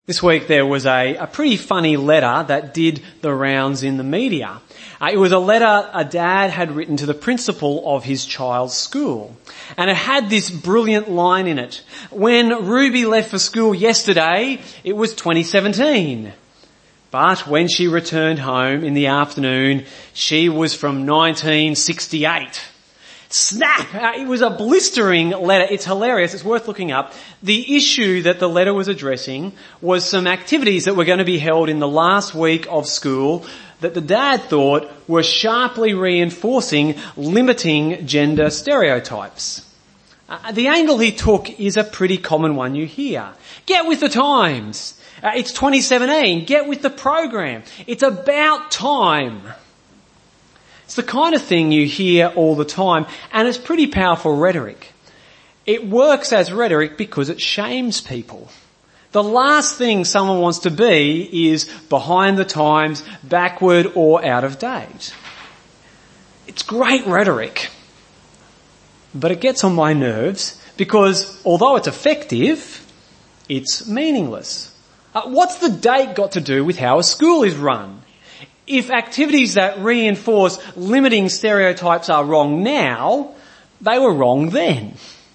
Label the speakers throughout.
Speaker 1: This week there was a pretty funny letter that did the rounds in the media. It was a letter a dad had written to the principal of his child's school. And it had this brilliant line in it. When Ruby left for school yesterday, it was 2017. But when she returned home in the afternoon, she was from 1968. Snap! It was a blistering letter. It's hilarious. It's worth looking up. The issue that the letter was addressing was some activities that were going to be held in the last week of school that the dad thought were sharply reinforcing limiting gender stereotypes. The angle he took is a pretty common one you hear. Get with the times. It's 2017. Get with the program. It's about time. It's the kind of thing you hear all the time, and it's pretty powerful rhetoric. It works as rhetoric because it shames people. The last thing someone wants to be is behind the times, backward or out of date. It's great rhetoric, but it gets on my nerves because although it's effective, it's meaningless. What's the date got to do with how a school is run? If activities that reinforce limiting stereotypes are wrong now, they were wrong then.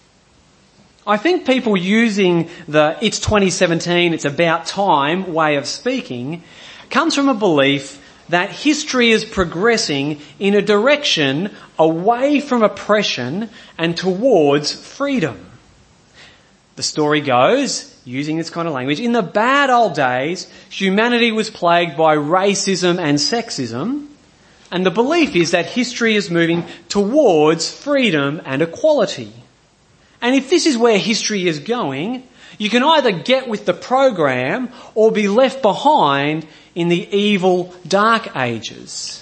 Speaker 1: I think people using the "it's 2017, it's about time" way of speaking comes from a belief that history is progressing in a direction away from oppression and towards freedom. The story goes, using this kind of language, in the bad old days, humanity was plagued by racism and sexism, and the belief is that history is moving towards freedom and equality. And if this is where history is going, you can either get with the program or be left behind in the evil dark ages.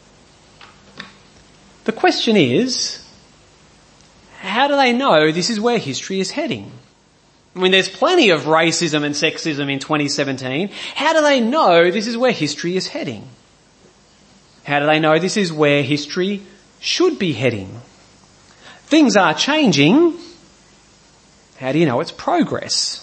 Speaker 1: The question is, how do they know this is where history is heading? I mean, there's plenty of racism and sexism in 2017. How do they know this is where history is heading? How do they know this is where history should be heading? Things are changing. How do you know it's progress?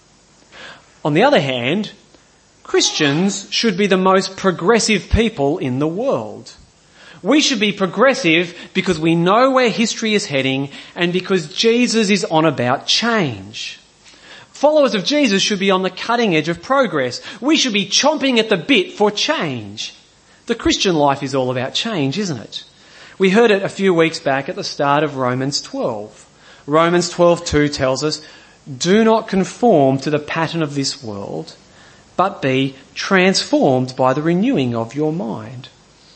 Speaker 1: On the other hand, Christians should be the most progressive people in the world. We should be progressive because we know where history is heading and because Jesus is on about change. Followers of Jesus should be on the cutting edge of progress. We should be chomping at the bit for change. The Christian life is all about change, isn't it? We heard it a few weeks back at the start of Romans 12. Romans 12:2 tells us, "Do not conform to the pattern of this world, but be transformed by the renewing of your mind."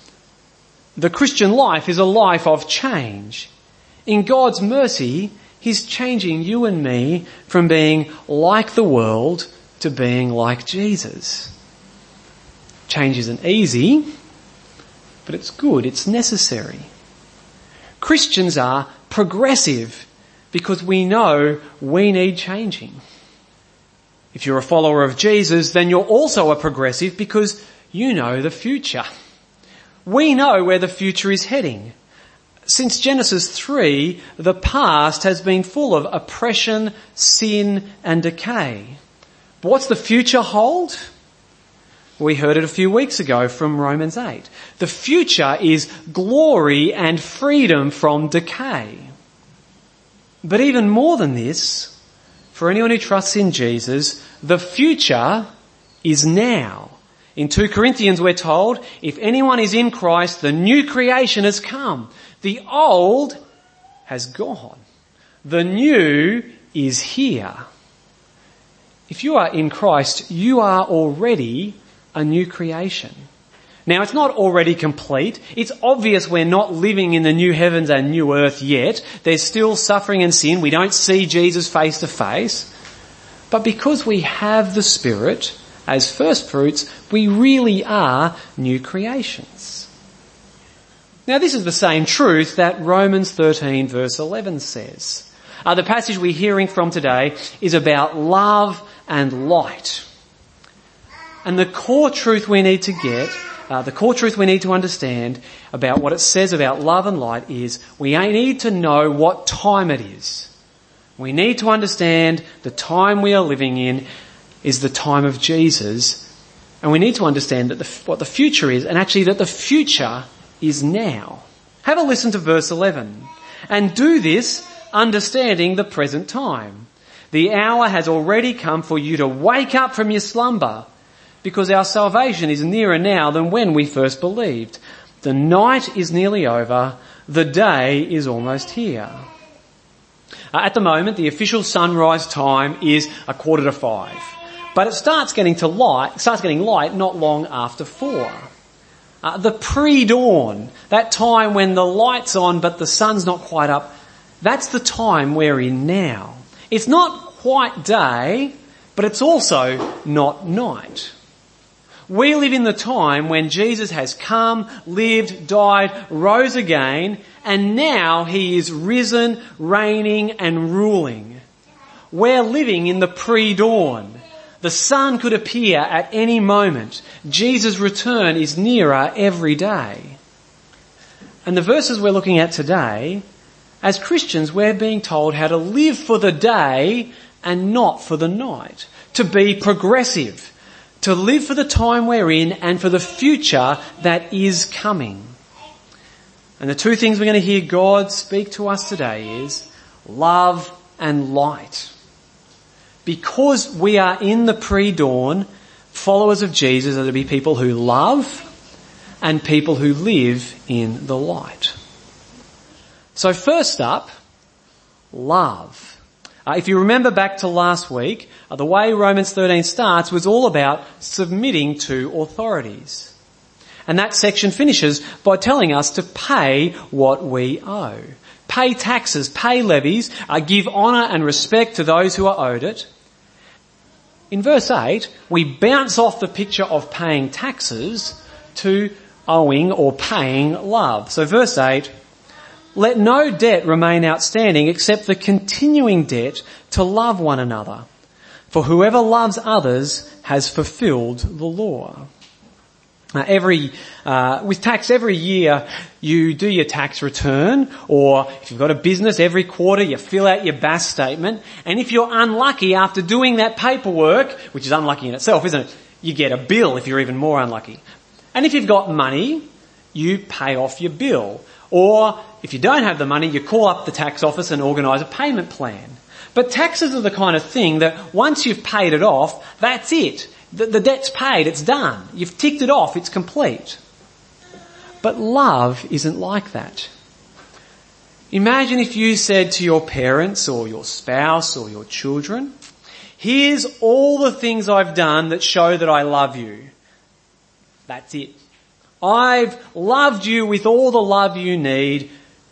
Speaker 1: The Christian life is a life of change. In God's mercy, He's changing you and me from being like the world to being like Jesus. Change isn't easy, but it's good, it's necessary. Christians are progressive because we know we need changing. If you're a follower of Jesus, then you're also a progressive because you know the future. We know where the future is heading. Since Genesis 3, the past has been full of oppression, sin and decay. But what's the future hold? We heard it a few weeks ago from Romans 8. The future is glory and freedom from decay. But even more than this, for anyone who trusts in Jesus, the future is now. In 2 Corinthians we're told, if anyone is in Christ, the new creation has come. The old has gone. The new is here. If you are in Christ, you are already a new creation. Now, it's not already complete. It's obvious we're not living in the new heavens and new earth yet. There's still suffering and sin. We don't see Jesus face to face. But because we have the Spirit as first fruits, we really are new creations. Now, this is the same truth that Romans 13 verse 11 says. The passage we're hearing from today is about love and light. And the core truth we need to get, the core truth we need to understand about what it says about love and light is we need to know what time it is. We need to understand the time we are living in is the time of Jesus. And we need to understand that what the future is, and actually that the future is now. Have a listen to verse 11. And do this understanding the present time. The hour has already come for you to wake up from your slumber, because our salvation is nearer now than when we first believed. The night is nearly over. The day is almost here. At the moment, the official sunrise time is 5:15. But it starts getting light not long after 4. The pre-dawn, that time when the light's on but the sun's not quite up, that's the time we're in now. It's not quite day, but it's also not night. We live in the time when Jesus has come, lived, died, rose again, and now he is risen, reigning and ruling. We're living in the pre-dawn. The sun could appear at any moment. Jesus' return is nearer every day. And the verses we're looking at today, as Christians, we're being told how to live for the day and not for the night. To be progressive. To live for the time we're in and for the future that is coming. And the two things we're going to hear God speak to us today is love and light. Because we are in the pre-dawn, followers of Jesus are to be people who love and people who live in the light. So first up, love. If you remember back to last week, the way Romans 13 starts was all about submitting to authorities. And that section finishes by telling us to pay what we owe. Pay taxes, pay levies, give honour and respect to those who are owed it. In verse 8, we bounce off the picture of paying taxes to owing or paying love. So verse 8, let no debt remain outstanding except the continuing debt to love one another. For whoever loves others has fulfilled the law. With tax every year you do your tax return, or if you've got a business every quarter you fill out your BAS statement, and if you're unlucky after doing that paperwork, which is unlucky in itself, isn't it? You get a bill if you're even more unlucky. And if you've got money, you pay off your bill. Or if you don't have the money, you call up the tax office and organise a payment plan. But taxes are the kind of thing that once you've paid it off, that's it. The debt's paid, it's done. You've ticked it off, it's complete. But love isn't like that. Imagine if you said to your parents or your spouse or your children, here's all the things I've done that show that I love you. That's it. I've loved you with all the love you need.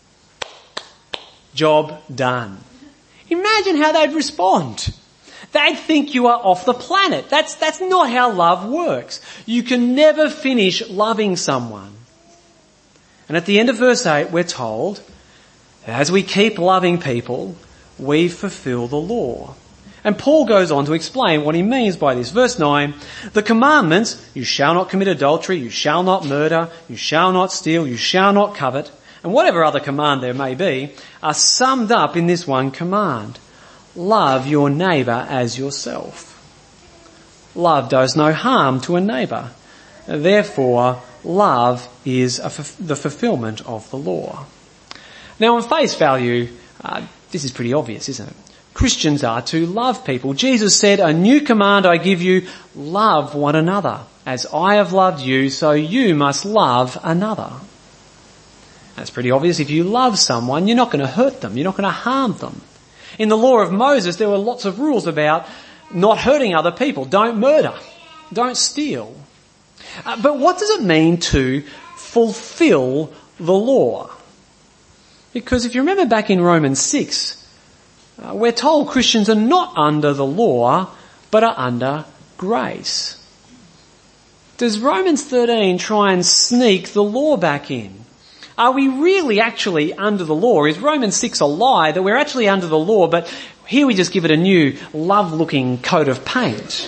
Speaker 1: Job done. Imagine how they'd respond. They'd think you are off the planet. That's not how love works. You can never finish loving someone. And at the end of verse 8, we're told, as we keep loving people, we fulfill the law. And Paul goes on to explain what he means by this. Verse 9, the commandments, you shall not commit adultery, you shall not murder, you shall not steal, you shall not covet, and whatever other command there may be, are summed up in this one command. Love your neighbour as yourself. Love does no harm to a neighbour. Therefore, love is the fulfilment of the law. Now, on face value, this is pretty obvious, isn't it? Christians are to love people. Jesus said, a new command I give you, love one another. As I have loved you, so you must love another. That's pretty obvious. If you love someone, you're not going to hurt them. You're not going to harm them. In the law of Moses, there were lots of rules about not hurting other people. Don't murder. Don't steal. But what does it mean to fulfill the law? Because if you remember back in Romans 6, we're told Christians are not under the law, but are under grace. Does Romans 13 try and sneak the law back in? Are we really actually under the law? Is Romans 6 a lie that we're actually under the law, but here we just give it a new love-looking coat of paint?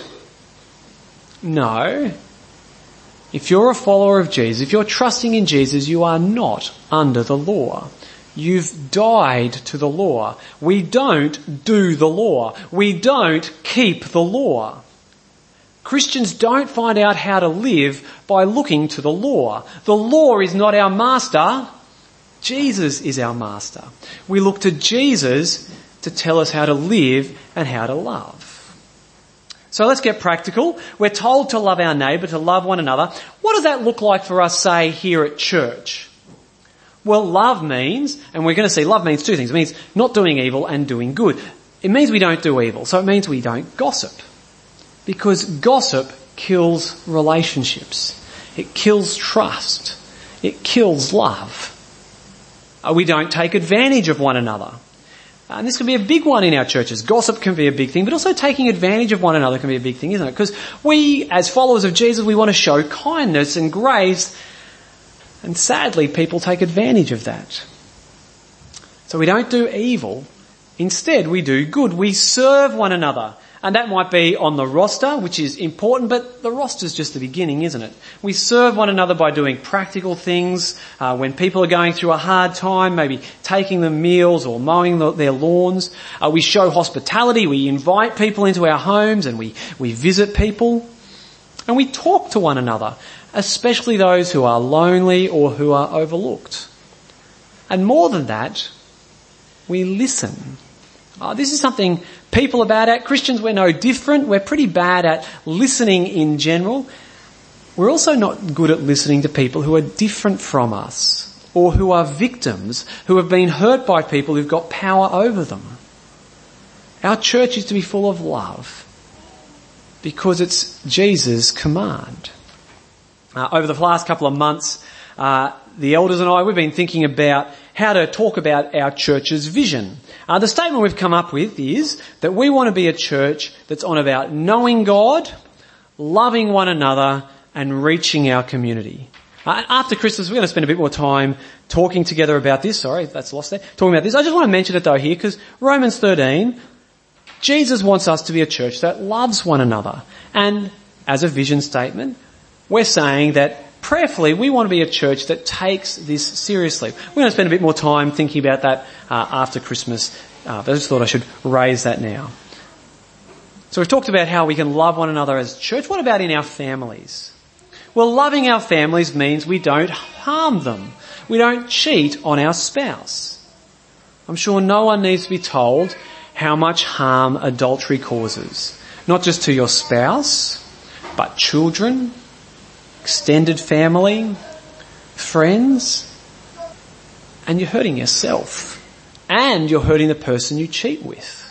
Speaker 1: No. If you're a follower of Jesus, if you're trusting in Jesus, you are not under the law. You've died to the law. We don't do the law. We don't keep the law. Christians don't find out how to live by looking to the law. The law is not our master. Jesus is our master. We look to Jesus to tell us how to live and how to love. So let's get practical. We're told to love our neighbour, to love one another. What does that look like for us, say, here at church? Well, love means, and we're going to see, love means two things. It means not doing evil and doing good. It means we don't do evil, so it means we don't gossip. Because gossip kills relationships. It kills trust. It kills love. We don't take advantage of one another. And this can be a big one in our churches. Gossip can be a big thing, but also taking advantage of one another can be a big thing, isn't it? Because we, as followers of Jesus, we want to show kindness and grace, and sadly, people take advantage of that. So we don't do evil. Instead, we do good. We serve one another. And that might be on the roster, which is important, but the roster's just the beginning, isn't it? We serve one another by doing practical things. When people are going through a hard time, maybe taking them meals or mowing their lawns. We show hospitality. We invite people into our homes and we visit people. And we talk to one another, especially those who are lonely or who are overlooked. And more than that, we listen. This is something people are bad at. Christians, we're no different. We're pretty bad at listening in general. We're also not good at listening to people who are different from us or who are victims, who have been hurt by people who've got power over them. Our church is to be full of love because it's Jesus' command. Over the last couple of months, the elders and I, we've been thinking about how to talk about our church's vision. The statement we've come up with is that we want to be a church that's on about knowing God, loving one another, and reaching our community. After Christmas, we're going to spend a bit more time talking together about this. Sorry, that's lost there. Talking about this. I just want to mention it though here because Romans 13, Jesus wants us to be a church that loves one another. And as a vision statement, we're saying that prayerfully, we want to be a church that takes this seriously. We're going to spend a bit more time thinking about that after Christmas, but I just thought I should raise that now. So we've talked about how we can love one another as a church. What about in our families? Well, loving our families means we don't harm them. We don't cheat on our spouse. I'm sure no one needs to be told how much harm adultery causes. Not just to your spouse, but children, extended family, friends, and you're hurting yourself. And you're hurting the person you cheat with.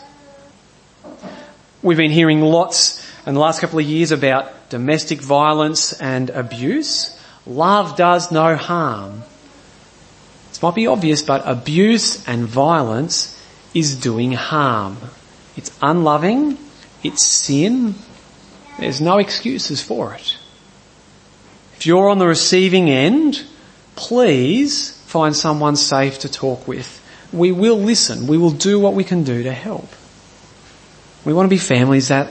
Speaker 1: We've been hearing lots in the last couple of years about domestic violence and abuse. Love does no harm. This might be obvious, but abuse and violence is doing harm. It's unloving. It's sin. There's no excuses for it. If you're on the receiving end, please find someone safe to talk with. We will listen. We will do what we can do to help. We want to be families that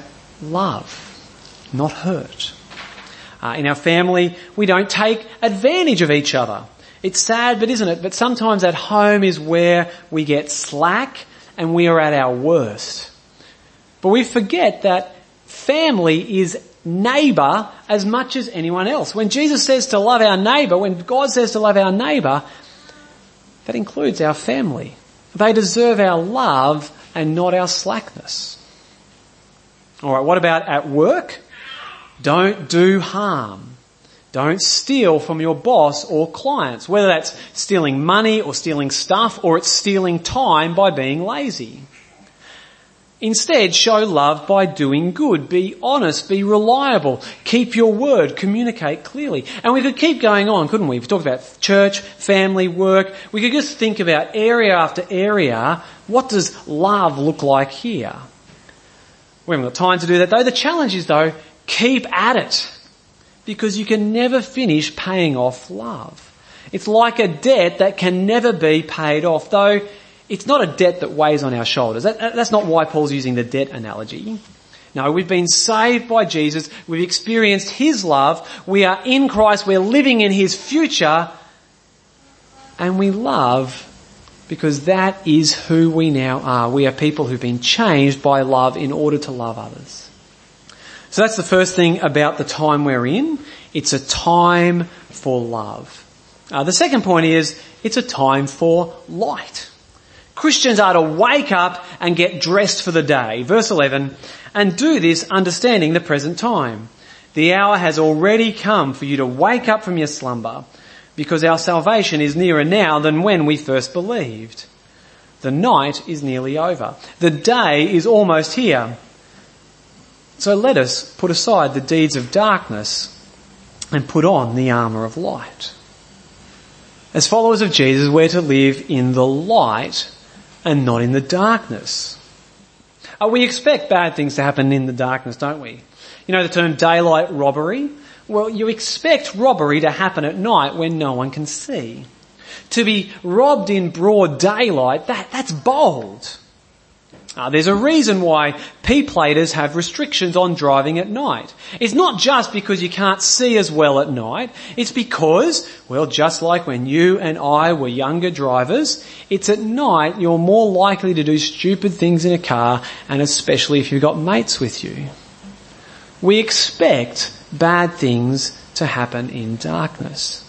Speaker 1: love, not hurt. In our family, we don't take advantage of each other. It's sad, but isn't it? But sometimes at home is where we get slack and we are at our worst. But we forget that family is neighbour as much as anyone else. When Jesus says to love our neighbour, when God says to love our neighbour, that includes our family. They deserve our love and not our slackness. Alright, what about at work? Don't do harm. Don't steal from your boss or clients, whether that's stealing money or stealing stuff or it's stealing time by being lazy. Instead, show love by doing good. Be honest, be reliable, keep your word, communicate clearly. And we could keep going on, couldn't we? We've talked about church, family, work. We could just think about area after area. What does love look like here? We haven't got time to do that though. The challenge is though, keep at it. Because you can never finish paying off love. It's like a debt that can never be paid off, though it's not a debt that weighs on our shoulders. That's not why Paul's using the debt analogy. No, we've been saved by Jesus. We've experienced His love. We are in Christ. We're living in His future. And we love because that is who we now are. We are people who've been changed by love in order to love others. So that's the first thing about the time we're in. It's a time for love. The second point is it's a time for light. Christians are to wake up and get dressed for the day. Verse 11, and do this understanding the present time. The hour has already come for you to wake up from your slumber, because our salvation is nearer now than when we first believed. The night is nearly over. The day is almost here. So let us put aside the deeds of darkness and put on the armour of light. As followers of Jesus, we're to live in the light and not in the darkness. We expect bad things to happen in the darkness, don't we? You know the term daylight robbery? Well, you expect robbery to happen at night when no one can see. To be robbed in broad daylight, that's bold. There's a reason why P-platers have restrictions on driving at night. It's not just because you can't see as well at night. It's because, well, just like when you and I were younger drivers, it's at night you're more likely to do stupid things in a car, and especially if you've got mates with you. We expect bad things to happen in darkness.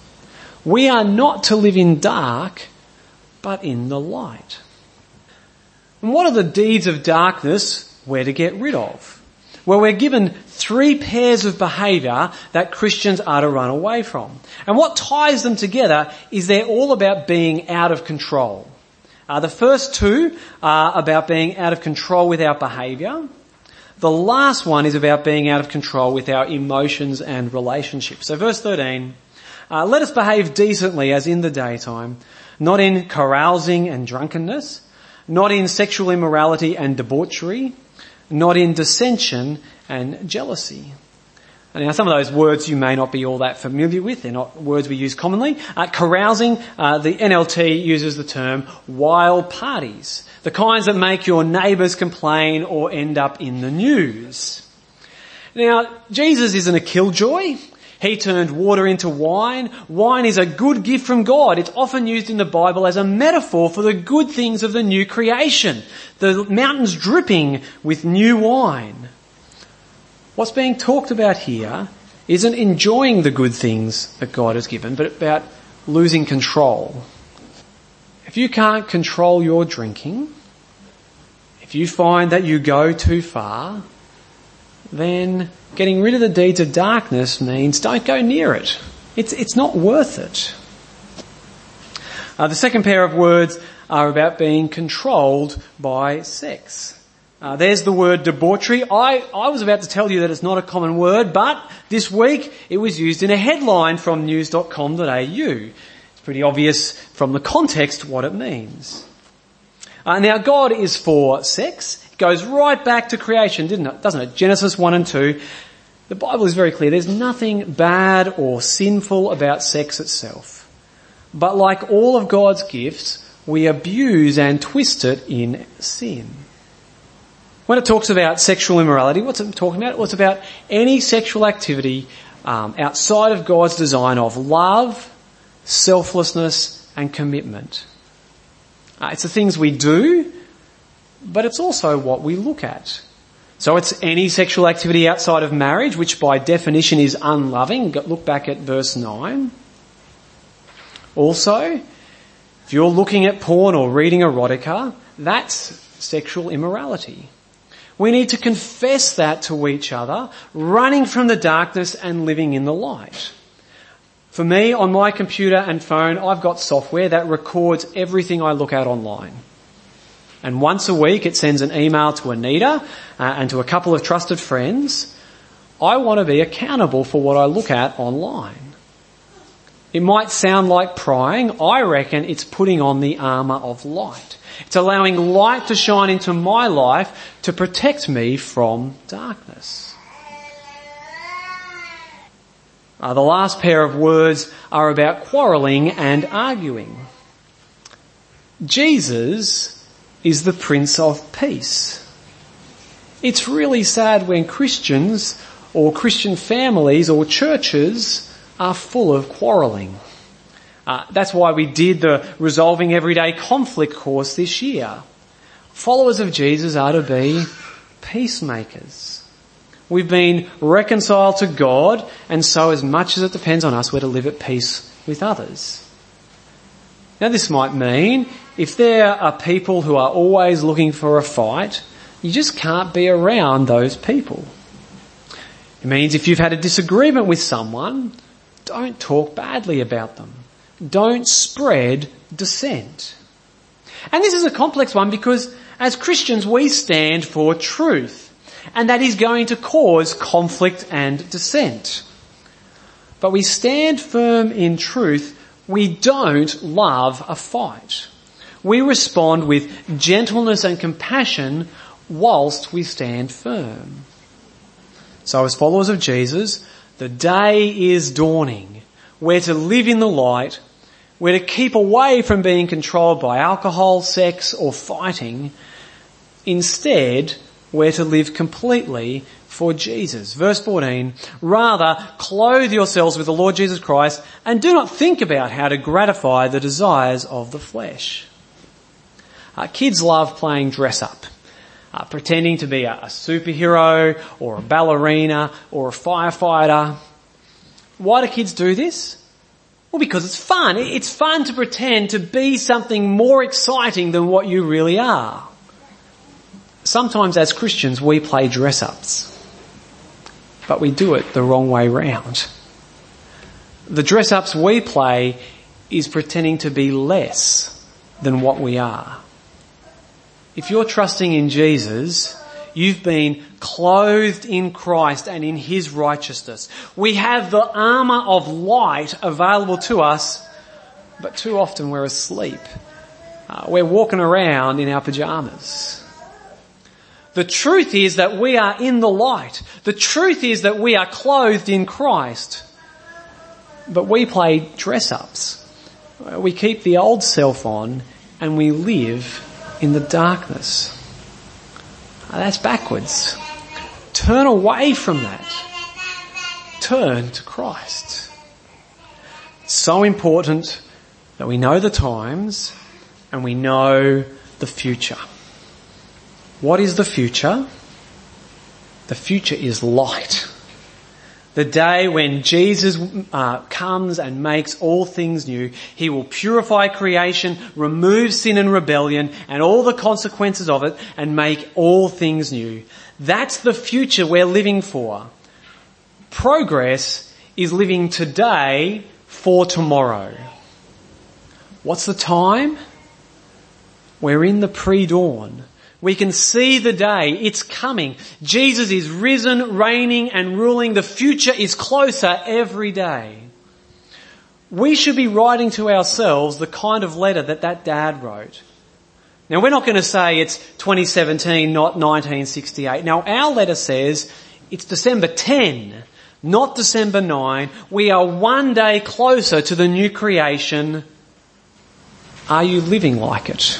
Speaker 1: We are not to live in dark, but in the light. And what are the deeds of darkness we're to get rid of? Well, we're given 3 pairs of behaviour that Christians are to run away from. And what ties them together is they're all about being out of control. The first 2 are about being out of control with our behaviour. The last one is about being out of control with our emotions and relationships. So verse 13, let us behave decently as in the daytime, not in carousing and drunkenness, not in sexual immorality and debauchery, not in dissension and jealousy. And now some of those words you may not be all that familiar with. They're not words we use commonly. Carousing, the NLT uses the term wild parties, the kinds that make your neighbours complain or end up in the news. Now, Jesus isn't a killjoy. He turned water into wine. Wine is a good gift from God. It's often used in the Bible as a metaphor for the good things of the new creation. The mountains dripping with new wine. What's being talked about here isn't enjoying the good things that God has given, but about losing control. If you can't control your drinking, if you find that you go too far, then getting rid of the deeds of darkness means don't go near it. It's not worth it. The second pair of words are about being controlled by sex. There's the word debauchery. I was about to tell you that it's not a common word, but this week it was used in a headline from news.com.au. It's pretty obvious from the context what it means. Now God is for sex. It goes right back to creation, doesn't it? Genesis 1 and 2. The Bible is very clear. There's nothing bad or sinful about sex itself. But like all of God's gifts, we abuse and twist it in sin. When it talks about sexual immorality, what's it talking about? Well, it's about any sexual activity outside of God's design of love, selflessness and commitment. It's the things we do, but it's also what we look at. So it's any sexual activity outside of marriage, which by definition is unloving. Look back at verse 9. Also, if you're looking at porn or reading erotica, that's sexual immorality. We need to confess that to each other, running from the darkness and living in the light. For me, on my computer and phone, I've got software that records everything I look at online. And once a week it sends an email to Anita and to a couple of trusted friends. I want to be accountable for what I look at online. It might sound like prying. I reckon it's putting on the armour of light. It's allowing light to shine into my life to protect me from darkness. The last pair of words are about quarrelling and arguing. Jesus is the Prince of Peace. It's really sad when Christians or Christian families or churches are full of quarrelling. That's why we did the Resolving Everyday Conflict course this year. Followers of Jesus are to be peacemakers. We've been reconciled to God, and so as much as it depends on us, we're to live at peace with others. Now this might mean if there are people who are always looking for a fight, you just can't be around those people. It means if you've had a disagreement with someone, don't talk badly about them. Don't spread dissent. And this is a complex one because as Christians we stand for truth, and that is going to cause conflict and dissent. But we stand firm in truth. We don't love a fight. We respond with gentleness and compassion whilst we stand firm. So as followers of Jesus, the day is dawning. We're to live in the light. We're to keep away from being controlled by alcohol, sex or fighting. Instead, we're to live completely for Jesus. Verse 14, rather clothe yourselves with the Lord Jesus Christ and do not think about how to gratify the desires of the flesh. Kids love playing dress up, pretending to be a superhero or a ballerina or a firefighter. Why do kids do this? Well, because it's fun. It's fun to pretend to be something more exciting than what you really are. Sometimes as Christians we play dress-ups, but we do it the wrong way round. The dress-ups we play is pretending to be less than what we are. If you're trusting in Jesus, you've been clothed in Christ and in his righteousness. We have the armour of light available to us, but too often we're asleep. We're walking around in our pyjamas. The truth is that we are in the light. The truth is that we are clothed in Christ. But we play dress-ups. We keep the old self on and we live in the darkness. That's backwards. Turn away from that. Turn to Christ. It's so important that we know the times and we know the future. What is the future? The future is light. The day when Jesus comes and makes all things new. He will purify creation, remove sin and rebellion and all the consequences of it and make all things new. That's the future we're living for. Progress is living today for tomorrow. What's the time? We're in the pre-dawn. We can see the day. It's coming. Jesus is risen, reigning and ruling. The future is closer every day. We should be writing to ourselves the kind of letter that dad wrote. Now we're not going to say it's 2017, not 1968. Now our letter says it's December 10, not December 9. We are one day closer to the new creation. Are you living like it?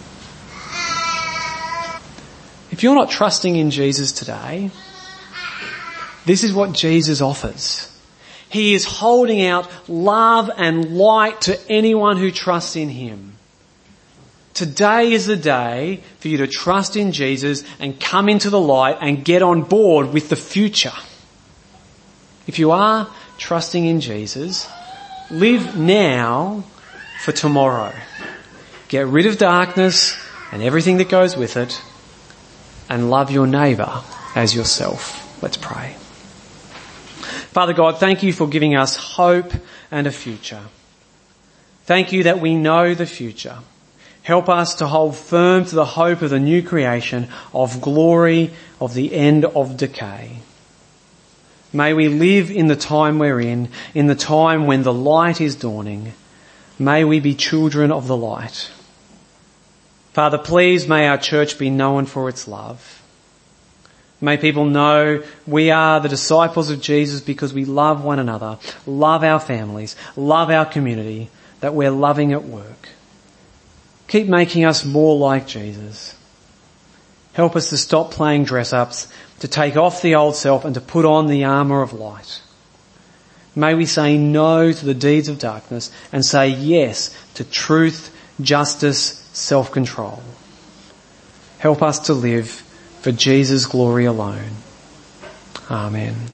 Speaker 1: If you're not trusting in Jesus today, this is what Jesus offers. He is holding out love and light to anyone who trusts in him. Today is the day for you to trust in Jesus and come into the light and get on board with the future. If you are trusting in Jesus, live now for tomorrow. Get rid of darkness and everything that goes with it, and love your neighbour as yourself. Let's pray. Father God, thank you for giving us hope and a future. Thank you that we know the future. Help us to hold firm to the hope of the new creation, of glory, of the end of decay. May we live in the time we're in the time when the light is dawning. May we be children of the light. Father, please may our church be known for its love. May people know we are the disciples of Jesus because we love one another, love our families, love our community, that we're loving at work. Keep making us more like Jesus. Help us to stop playing dress-ups, to take off the old self and to put on the armour of light. May we say no to the deeds of darkness and say yes to truth, justice, self-control. Help us to live for Jesus' glory alone. Amen.